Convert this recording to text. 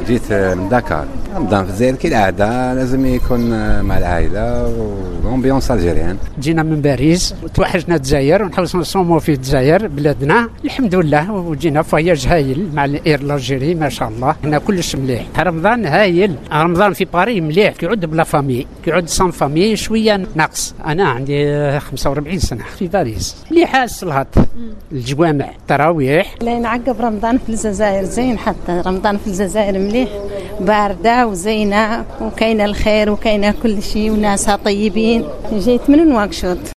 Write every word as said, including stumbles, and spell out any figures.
جيت من دكار. رمضان في الجزائر كالعادة لازم يكون مع العائلة وامبيونس الجيريان. جينا من باريس وتوحشنا الجزائر ونحاولوا نصوموا في الجزائر بلادنا الحمد لله، وجينا فواياج هايل مع الاير الجيري ما شاء الله. هنا كلش مليح، رمضان هايل. رمضان في باريس مليح، كيعود بلا فامي، كيعود سان فامي شويه ناقص. انا عندي خمسة وأربعين سنه في باريس. مليحه الصلاه، الجوامع، التراويح. لا نعقب رمضان في الجزائر زين، حتى رمضان في الجزائر مليح، باردة وزينة وكاينة الخير وكاينة كل شيء وناسها طيبين. جيت من نواكشوط.